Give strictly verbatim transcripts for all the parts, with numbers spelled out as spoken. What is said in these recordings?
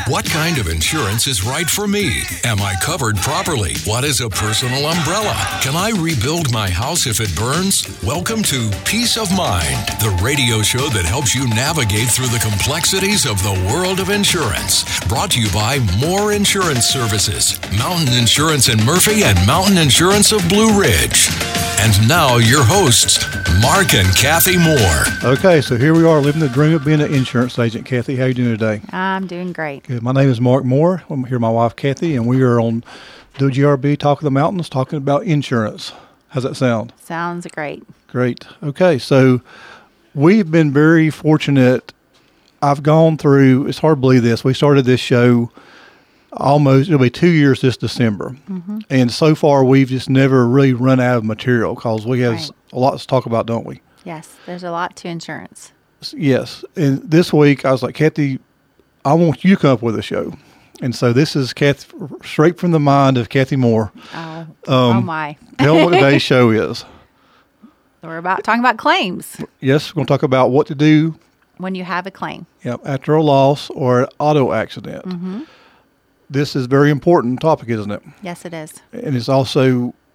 What kind of insurance is right for me? Am I covered properly? What is a personal umbrella? Can I rebuild my house if it burns? Welcome to Peace of Mind, the radio show that helps you navigate through the complexities of the world of insurance. Brought to you by Moore Insurance Services, Mountain Insurance in Murphy, and Mountain Insurance of Blue Ridge. And now your hosts, Mark and Kathy Moore. Okay, so here we are living the dream of being an insurance agent. Kathy, how are you doing today? I'm doing great. Good. My name is Mark Moore. I'm here with my wife, Kathy, and we are on W G R B Talk of the Mountains talking about insurance. How's that sound? Sounds great. Great. Okay, so we've been very fortunate. I've gone through, it's hard to believe this, we started this show almost, it'll be two years this December. Mm-hmm. And so far, we've just never really run out of material because we have Right. a lot to talk about, don't we? Yes, there's a lot to insurance. Yes. And this week, I was like, Kathy, I want you to come up with a show. And so this is Kathy, straight from the mind of Kathy Moore. Oh, Um, oh my. Tell them what today's show is. We're about talking about claims Yes, we're going to talk about what to do when you have a claim. yep, after a loss or an auto accident. Mm-hmm. This is a very important topic, isn't it? Yes, it is. And it's also,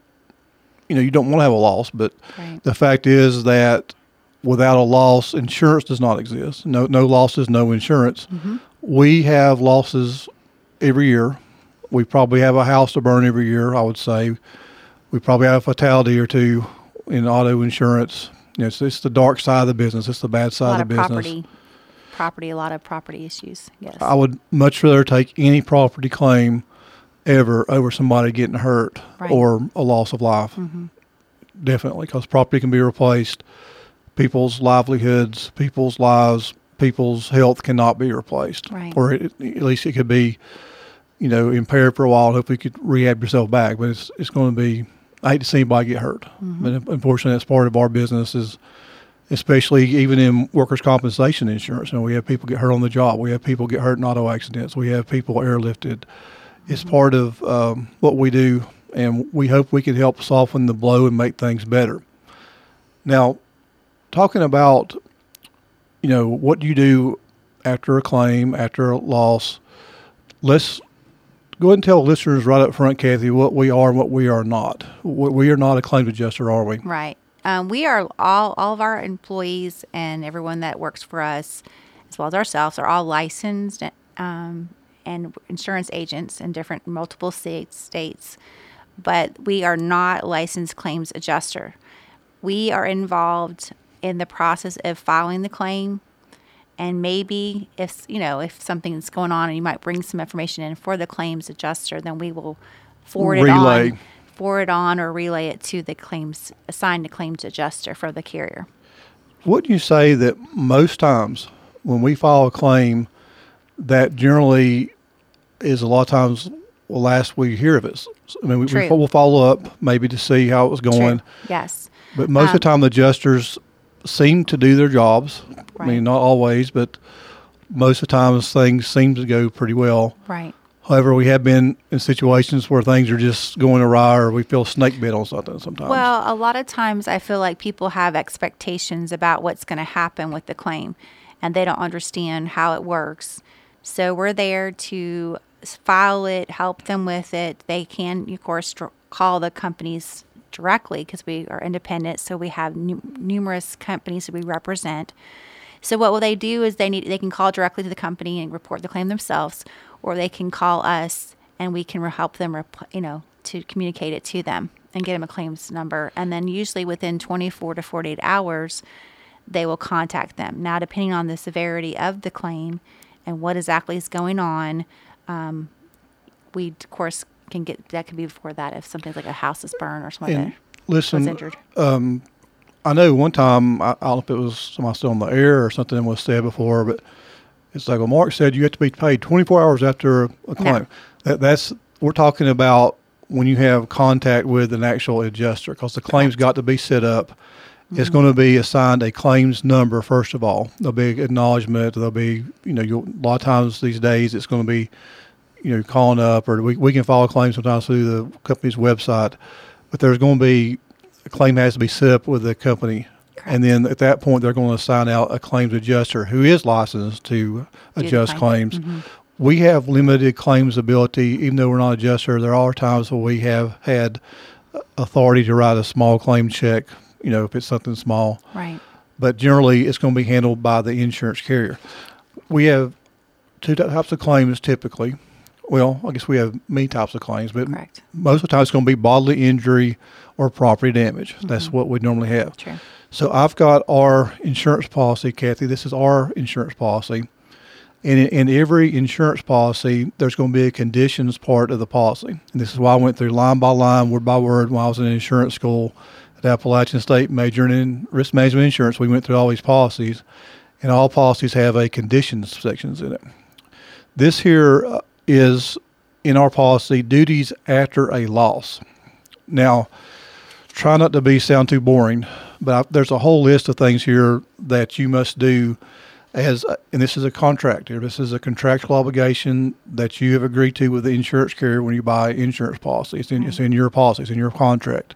you know, you don't want to have a loss, but Right. the fact is that without a loss, insurance does not exist. No, no losses, no insurance. Mm-hmm. We have losses every year. We probably have a house to burn every year, I would say. We probably have a fatality or two in auto insurance. You know, it's, it's the dark side of the business. It's the bad A side lot of of the business. property, property, a lot of property issues. Yes. I would much rather take any property claim ever over somebody getting hurt Right. or a loss of life. Mm-hmm. Definitely, because property can be replaced. People's livelihoods, people's lives, people's health cannot be replaced. Right. Or it, at least it could be, you know, impaired for a while and hope you could rehab yourself back. But it's it's going to be, I hate to see anybody get hurt. Mm-hmm. But unfortunately, that's part of our business is, especially even in workers' compensation insurance. You know, we have people get hurt on the job. We have people get hurt in auto accidents. We have people airlifted. It's Mm-hmm. part of um, what we do, and we hope we can help soften the blow and make things better. Now, talking about, you know, what do you do after a claim, after a loss, let's go ahead and tell listeners right up front, Kathy, what we are and what we are not. We we are not a claims adjuster, are we? Right. Um, we are all, all of our employees and everyone that works for us, as well as ourselves, are all licensed um, and insurance agents in different multiple states. States, but we are not licensed claims adjuster. We are involved in the process of filing the claim, and maybe if you know if something's going on and you might bring some information in for the claims adjuster, then we will forward it Relay. on. forward on or relay it to the claims, assigned to claims adjuster for the carrier. Wouldn't you say that most times when we file a claim, that generally is a lot of times the last we hear of it? I mean, we, we, True. we'll follow up maybe to see how it was going, True. Yes. but most of the Um, time the adjusters seem to do their jobs. I Right. mean, not always, but most of the times things seem to go pretty well. Right. However, we have been in situations where things are just going awry or we feel snake bit on something sometimes. Well, a lot of times I feel like people have expectations about what's going to happen with the claim, and they don't understand how it works. So we're there to file it, help them with it. They can, of course, dr- call the companies directly because we are independent. So we have nu- numerous companies that we represent. So what will they do is they need they can call directly to the company and report the claim themselves, or they can call us and we can re- help them, rep- you know, to communicate it to them and get them a claims number. And then usually within twenty-four to forty-eight hours, they will contact them. Now, depending on the severity of the claim and what exactly is going on, um, we of course can get that could be before that if something's like a house is burned or something And like that listen, was injured. Um, I know one time, I, I don't know if it was somebody still on the air or something was said before, but it's like, well, Mark said you have to be paid twenty-four hours after a, a claim. No. That, that's, we're talking about when you have contact with an actual adjuster, because the claim's got to be set up. Mm-hmm. It's going to be assigned a claims number, first of all. There'll be acknowledgement. There'll be, you know, you'll, a lot of times these days it's going to be, you know, calling up, or we, we can file a claim sometimes through the company's website, but there's going to be, a claim has to be set up with the company. Correct. And then at that point, they're going to assign out a claims adjuster who is licensed to Do the adjust claim. claims. Mhm. we have limited claims ability. Even though we're not an adjuster, there are times where we have had authority to write a small claim check, you know, if it's something small. Right. But generally, it's going to be handled by the insurance carrier. We have two types of claims typically. Well, I guess we have many types of claims, but Correct. most of the time it's going to be bodily injury or property damage. Mm-hmm. That's what we normally have. True. So I've got our insurance policy, Kathy. This is our insurance policy. And in, in every insurance policy, there's going to be a conditions part of the policy. And this is why I went through line by line, word by word, when I was in insurance school at Appalachian State, majoring in risk management insurance. We went through all these policies, and all policies have a conditions sections in it. This here uh, is, in our policy, duties after a loss. Now, try not to be sound too boring, but I, there's a whole list of things here that you must do as, and this is a contract here. This is a contractual obligation that you have agreed to with the insurance carrier when you buy insurance policy. It's in, it's in your policy. It's in your contract.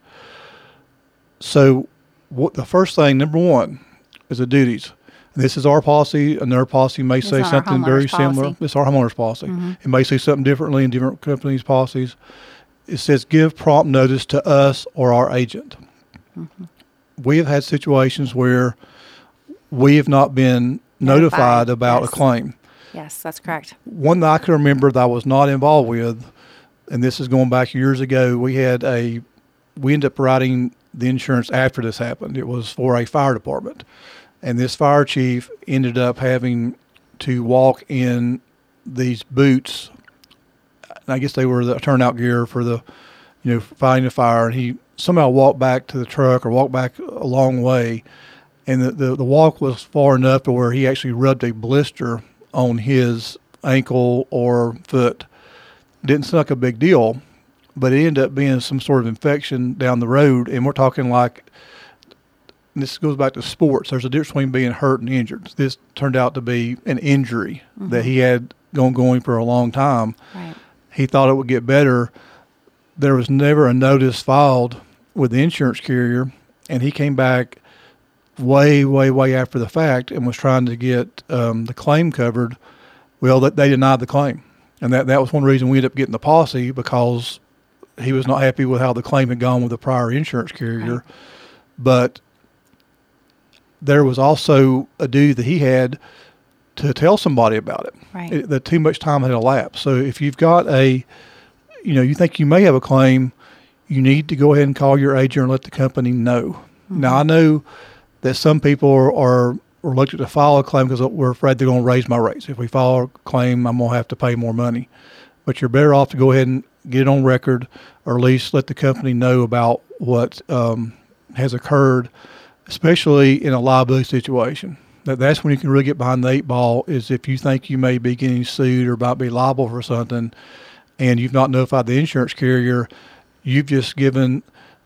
So what the first thing, number one, is the duties. This is our policy. Another policy may It's say not our something very homeowner's similar. policy. It's our homeowner's policy. Mm-hmm. It may say something differently in different companies' policies. It says give prompt notice to us or our agent. Mm-hmm. We have had situations where we have not been notified, Notified, about yes. a claim. Yes, that's correct. One that I can remember that I was not involved with, and this is going back years ago, we had a, we ended up writing the insurance after this happened. It was for a fire department. And this fire chief ended up having to walk in these boots. And I guess they were the turnout gear for the, you know, fighting the fire. And he somehow walked back to the truck or walked back a long way. And the, the, the walk was far enough to where he actually rubbed a blister on his ankle or foot. Didn't seem like a big deal, but it ended up being some sort of infection down the road. And we're talking like, this goes back to sports. There's a difference between being hurt and injured. This turned out to be an injury mm-hmm. that he had gone going for a long time. Right. He thought it would get better. There was never a notice filed with the insurance carrier, and he came back way, way, way after the fact and was trying to get um, the claim covered. Well, they denied the claim, and that, that was one reason we ended up getting the policy, because he was not happy with how the claim had gone with the prior insurance carrier. Right. But there was also a duty that he had to tell somebody about it. Right. It, that too much time had elapsed. So if you've got a, you know, you think you may have a claim, you need to go ahead and call your agent and let the company know. Mm-hmm. Now, I know that some people are, are reluctant to file a claim because we're afraid they're going to raise my rates. If we file a claim, I'm going to have to pay more money. But you're better off to go ahead and get it on record, or at least let the company know about what um, has occurred, especially in a liability situation. That that's when you can really get behind the eight ball, is if you think you may be getting sued or about to be liable for something and you've not notified the insurance carrier, you've just given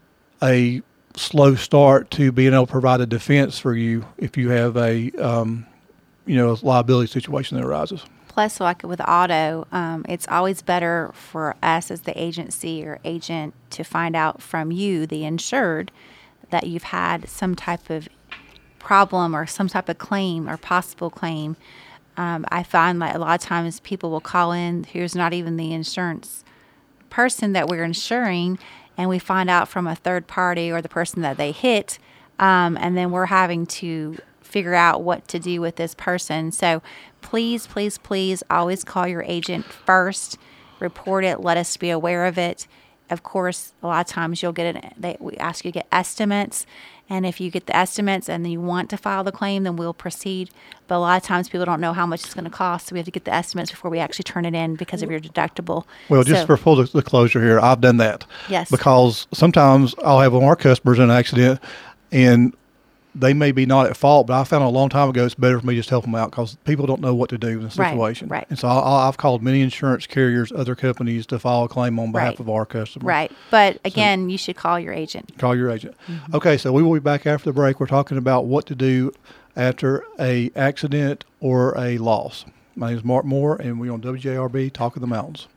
a slow start to being able to provide a defense for you if you have a, um, you know, a liability situation that arises. Plus, like with auto, um, it's always better for us as the agency or agent to find out from you, the insured, that you've had some type of problem or some type of claim or possible claim. Um, I find that a lot of times people will call in who's not even the insurance person that we're insuring, and we find out from a third party or the person that they hit, um, and then we're having to figure out what to do with this person. So please, please, please always call your agent first, report it, let us be aware of it. Of course, a lot of times you'll get it. They, we ask you to get estimates, and if you get the estimates and you want to file the claim, then we'll proceed. But a lot of times people don't know how much it's going to cost, so we have to get the estimates before we actually turn it in because of your deductible. Well, just so, for full disclosure here, I've done that. Yes. Because sometimes I'll have one of our customers in an accident, and they may be not at fault, but I found a long time ago it's better for me just to help them out because people don't know what to do in a situation. Right, right. And so I, I've called many insurance carriers, other companies, to file a claim on behalf right. of our customers. Right. But again, so, you should call your agent. Call your agent. Mm-hmm. Okay, so we will be back after the break. We're talking about what to do after a accident or a loss. My name is Mark Moore, and we're on W J R B, Talk of the Mountains.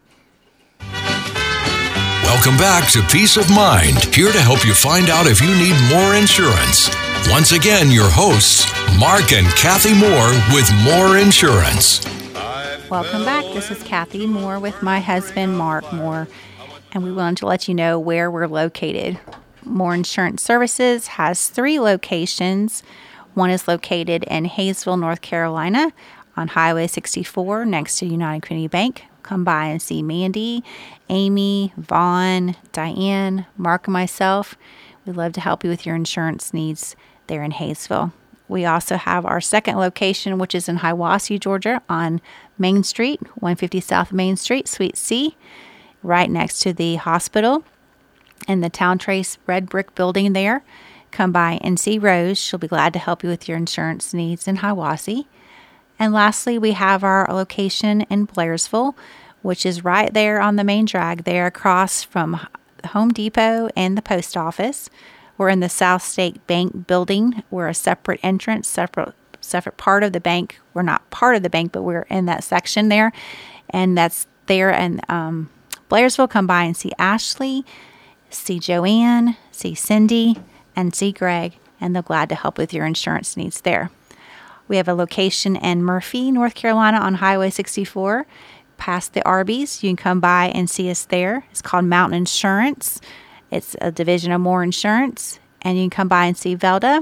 Welcome back to Peace of Mind, here to help you find out if you need more insurance. Once again, your hosts, Mark and Kathy Moore with Moore Insurance. I Welcome back. This is Kathy Moore with my husband, Mark Moore, and we wanted to let you know where we're located. Moore Insurance Services has three locations. One is located in Hayesville, North Carolina, on Highway sixty-four next to United Community Bank. Come by and see Mandy, Amy, Vaughn, Diane, Mark, and myself. We'd love to help you with your insurance needs there in Hayesville. We also have our second location, which is in Hiwassee, Georgia, on Main Street, one fifty South Main Street, Suite C, right next to the hospital in the Town Trace red brick building there. Come by and see Rose. She'll be glad to help you with your insurance needs in Hiwassee. And lastly, we have our location in Blairsville, which is right there on the main drag there across from Home Depot and the post office. We're in the South State Bank building. We're a separate entrance, separate separate part of the bank. We're not part of the bank, but we're in that section there. And that's there in um, Blairsville. Come by and see Ashley, see Joanne, see Cindy, and see Greg, and they're glad to help with your insurance needs there. We have a location in Murphy, North Carolina on Highway sixty-four, past the Arby's. You can come by and see us there. It's called Mountain Insurance. It's a division of Moore Insurance, and you can come by and see Velda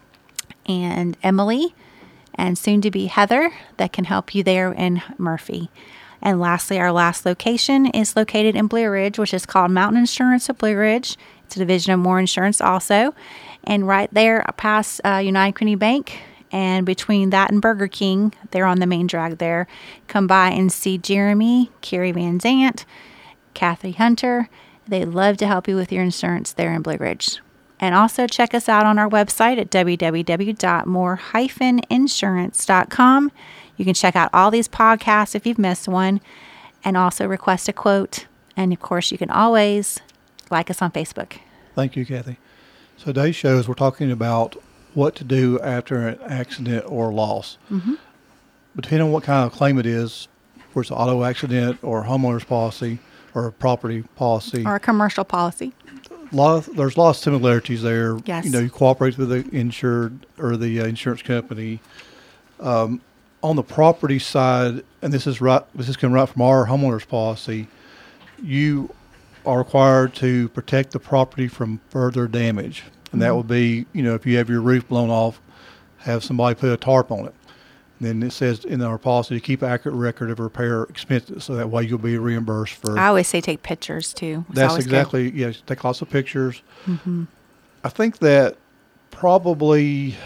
and Emily and soon to be Heather that can help you there in Murphy. And lastly, our last location is located in Blue Ridge, which is called Mountain Insurance of Blue Ridge. It's a division of Moore Insurance also. And right there past uh, United Community Bank, and between that and Burger King, they're on the main drag there. Come by and see Jeremy, Carrie Van Zant, Kathy Hunter. They'd love to help you with your insurance there in Blue Ridge. And also check us out on our website at w w w dot more dash insurance dot com. You can check out all these podcasts if you've missed one, and also request a quote. And of course, you can always like us on Facebook. Thank you, Kathy. So today's shows, we're talking about what to do after an accident or loss. Mm-hmm. Depending on what kind of claim it is, whether it's an auto accident or homeowner's policy or a property policy. Or a commercial policy. A lot of, there's a lot of similarities there. Yes. You know, you cooperate with the insured or the uh, insurance company. Um, on the property side, and this is right, this is coming right from our homeowner's policy, you are required to protect the property from further damage. And that would be, you know, if you have your roof blown off, have somebody put a tarp on it. And then it says in our policy to keep an accurate record of repair expenses, so that way you'll be reimbursed for. I always say take pictures too. It's that's exactly, good. Yeah, take lots of pictures. Mm-hmm. I think that probably,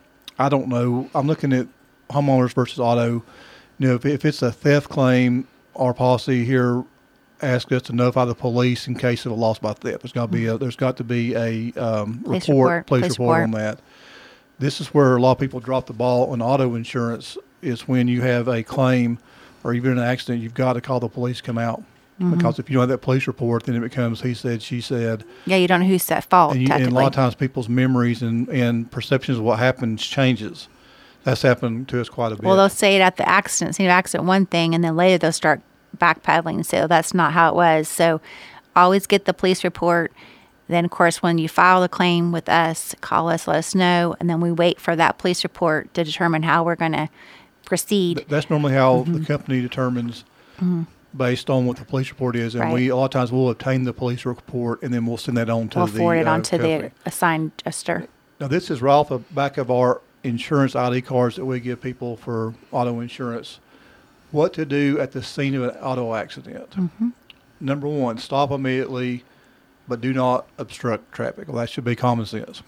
I don't know, I'm looking at homeowners versus auto. You know, if, if it's a theft claim, our policy here asks us to notify the police in case of a loss by theft. There's got to be a, there's got to be a um, police report, report, police, police report report on that. This is where a lot of people drop the ball on auto insurance. Is when you have a claim or even an accident, you've got to call the police to come out. Mm-hmm. Because if you don't have that police report, then it becomes he said, she said. Yeah, you don't know who's at fault. And, you, and a lot of times people's memories and, and perceptions of what happens changes. That's happened to us quite a bit. Well, they'll say it at the accident scene of accident one thing, and then later they'll start backpedaling and say, oh, that's not how it was. So always get the police report. Then, of course, when you file the claim with us, call us, let us know, and then we wait for that police report to determine how we're going to proceed. That's normally how mm-hmm. the company determines mm-hmm. based on what the police report is. And right. we, a lot of times, we'll obtain the police report, and then we'll send that on to we'll the We'll forward it uh, on to company. the assigned adjuster. Now, this is right off the back of our insurance I D cards that we give people for auto insurance. What to do at the scene of an auto accident. Mm-hmm. Number one, stop immediately, but do not obstruct traffic. Well, that should be common sense.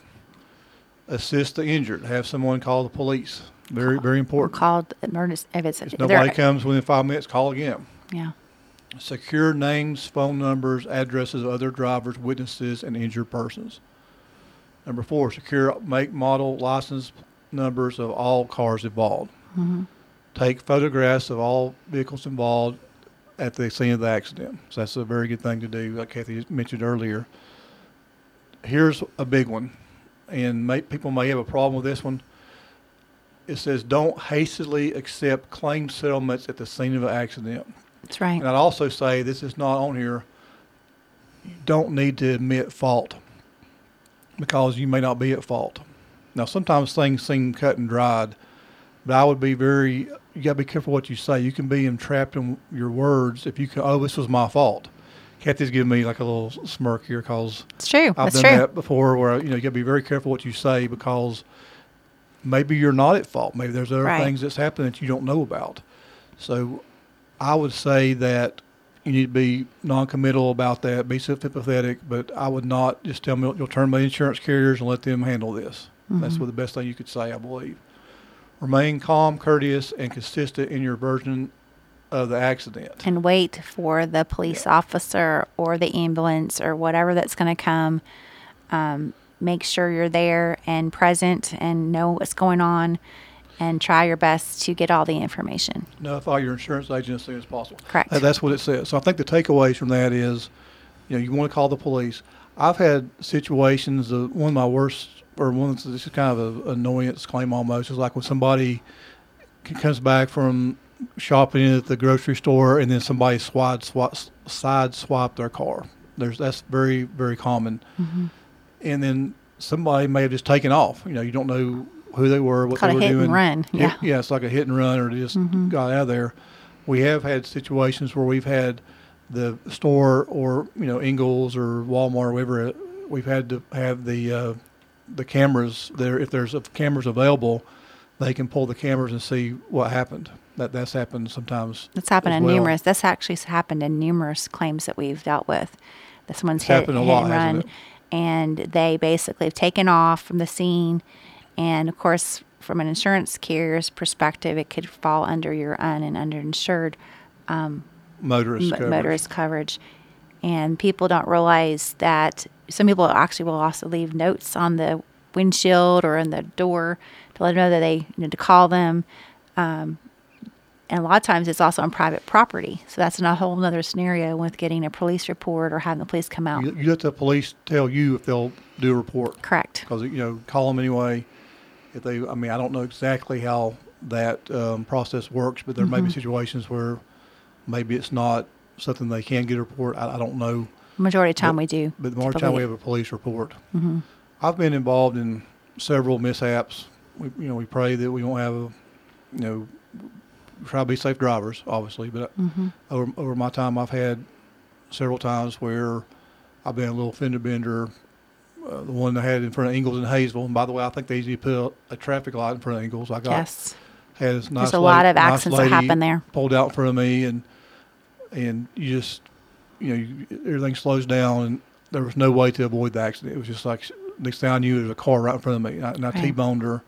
Assist the injured. Have someone call the police. Very, call, very important. Call emergency if it's if nobody comes within five minutes. Call again. Yeah. Secure names, phone numbers, addresses of other drivers, witnesses, and injured persons. Number four, secure make, model, license numbers of all cars involved. Mm-hmm. Take photographs of all vehicles involved at the scene of the accident. So that's a very good thing to do, like Kathy mentioned earlier. Here's a big one, and may, people may have a problem with this one. It says don't hastily accept claim settlements at the scene of an accident. That's right. And I'd also say, this is not on here, you don't need to admit fault because you may not be at fault. Now, sometimes things seem cut and dried, but I would be very you got to be careful what you say. You can be entrapped in your words if you can. Oh, this was my fault. Kathy's giving me like a little smirk here because it's true. I've That's done true. that before. Where you know you got to be very careful what you say because maybe you're not at fault. Maybe there's other Right. things that's happening that you don't know about. So I would say that you need to be non-committal about that. Be sympathetic, but I would not just tell me you'll turn to the insurance carriers and let them handle this. Mm-hmm. That's what the best thing you could say, I believe. Remain calm, courteous, and consistent in your version of the accident. And wait for the police Yeah. officer or the ambulance or whatever that's going to come. Um, make sure you're there and present and know what's going on, and try your best to get all the information. Notify your insurance agent as soon as possible. Correct. Uh, That's what it says. So I think the takeaways from that is, you know, you want to call the police. I've had situations, uh, one of my worst, or one of this is kind of an annoyance claim almost, is like when somebody c- comes back from shopping at the grocery store and then somebody swad swap, side swap their car. There's That's very, very common. Mm-hmm. And then somebody may have just taken off. You know, you don't know who they were, what Called they a were hit doing. and run, Hit- yeah. yeah, it's like a hit and run, or they just Mhm. got out of there. We have had situations where we've had the store, or you know, Ingles or Walmart, or whatever. We've had to have the uh, the cameras there. If there's a, cameras available, they can pull the cameras and see what happened. That that's happened sometimes. That's happened as in well. numerous. That's actually happened in numerous claims that we've dealt with. That someone's It's hit, happened a hit lot, and hasn't run, it? and they basically have taken off from the scene. And of course, from an insurance carrier's perspective, it could fall under your un and underinsured Motorist m- coverage. motorist coverage. And people don't realize that some people actually will also leave notes on the windshield or in the door to let them know that they need to call them. Um, and a lot of times it's also on private property. So that's a whole other scenario with getting a police report or having the police come out. You, you let the police tell you if they'll do a report. Correct. Because, you know, call them anyway. If they, I mean, I don't know exactly how that um, process works, but there may Mm-hmm. be situations where maybe it's not something they can get a report. I, I don't know. Majority of the time But- we do. But the more time we have a police report. Mm-hmm. I've been involved in several mishaps. We, you know, we pray that we won't have a, you know, try to be safe drivers, obviously. But Mm-hmm. over over my time, I've had several times where I've been a little fender bender. Uh, the one I had in front of Ingles and Hayesville. And by the way, I think they usually put a, a traffic light in front of Ingles. I got Yes. had this nice There's a lot lady- of nice accidents that lady happen there. pulled out in front of me, and and you just you know you, everything slows down, and there was no way to avoid the accident. It was just like next thing I knew, there was a car right in front of me, and I, and I Right. T-boned her.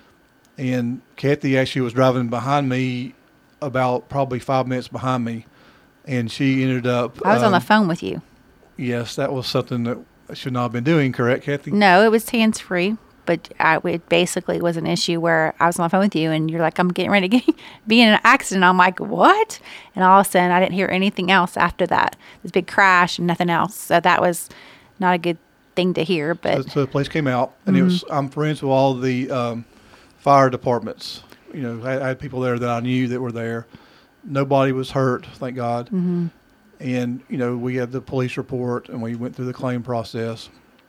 And Kathy actually was driving behind me, about probably five minutes behind me, and she ended up. I was on the um, phone with you. Yes, that was something that I should not have been doing. Correct, Kathy? No, it was hands free, but I, it basically was an issue where I was on the phone with you, and you're like, "I'm getting ready to get, be in an accident." I'm like, "What?" And all of a sudden, I didn't hear anything else after that. This big crash and nothing else. So that was not a good thing to hear. But So the police came out, and it was. I'm friends with all the um, fire departments. You know, I, I had people there that I knew that were there. Nobody was hurt, thank God. mm-hmm. And you know, we had the police report, and we went through the claim process.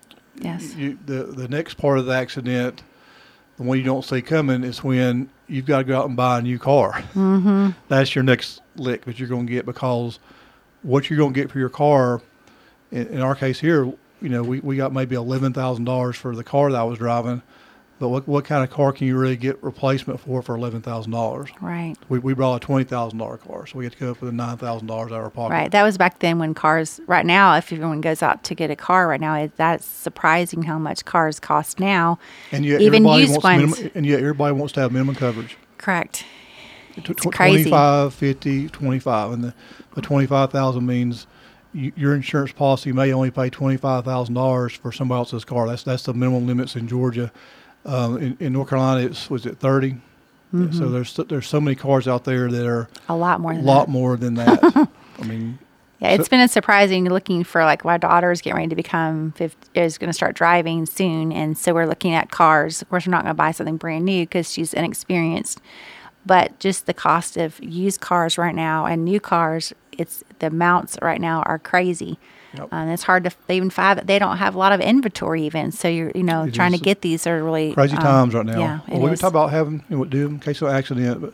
yes, You, the the next part of the accident, the one you don't see coming, is when you've got to go out and buy a new car. mm-hmm. That's your next lick that you're going to get, because what you're going to get for your car, in, in our case here, you know, we, we got maybe eleven thousand dollars for the car that I was driving, but what what kind of car can you really get replacement for for eleven thousand dollars? right, We we brought a twenty thousand dollar car, so we had to go up with nine thousand dollars out of our pocket. right. That was back then when cars. Right now, if everyone goes out to get a car right now, it, that's surprising how much cars cost now. And yet Even everybody used wants ones. minimum, and yet everybody wants to have minimum coverage. Correct. Tw- It's tw- crazy. twenty-five, fifty, twenty-five, and the, the twenty-five thousand means you, your insurance policy may only pay twenty-five thousand dollars for somebody else's car. That's that's the minimum limits in Georgia. Um, in, in North Carolina, it's was it thirty? Mm-hmm. So there's there's so many cars out there that are A lot more a than lot that. more than that. I mean, Yeah, it's been a surprising looking for, like, my daughter is getting ready to become fifty, is going to start driving soon, and so we're looking at cars. Of course, we're not going to buy something brand new because she's inexperienced, but just the cost of used cars right now and new cars, it's the amounts right now are crazy. Yep. And it's hard to they even find they don't have a lot of inventory even. So you're you know It trying is to get these are really crazy um, times right now. Yeah, well, it we were is. talking about having you know, do in case of an accident, but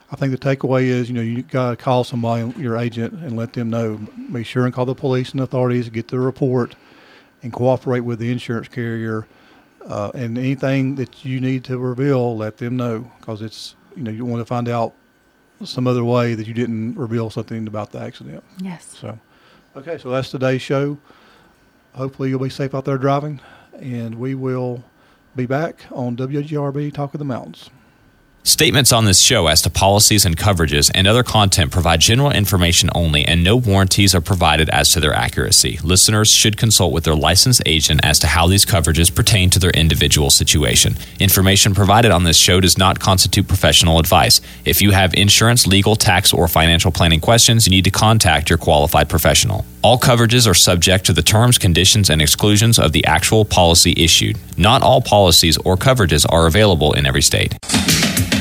I think the takeaway is, you know, you got to call somebody, your agent, and let them know. Be sure and call the police and authorities, get the report, and cooperate with the insurance carrier. Uh, and anything that you need to reveal, let them know, because it's, you know, you want to find out some other way that you didn't reveal something about the accident. Yes. So, okay, so that's today's show. Hopefully you'll be safe out there driving, and we will be back on W G R B Talk of the Mountains. Statements on this show as to policies and coverages and other content provide general information only, and no warranties are provided as to their accuracy. Listeners should consult with their licensed agent as to how these coverages pertain to their individual situation. Information provided on this show does not constitute professional advice. If you have insurance, legal, tax, or financial planning questions, you need to contact your qualified professional. All coverages are subject to the terms, conditions, and exclusions of the actual policy issued. Not all policies or coverages are available in every state.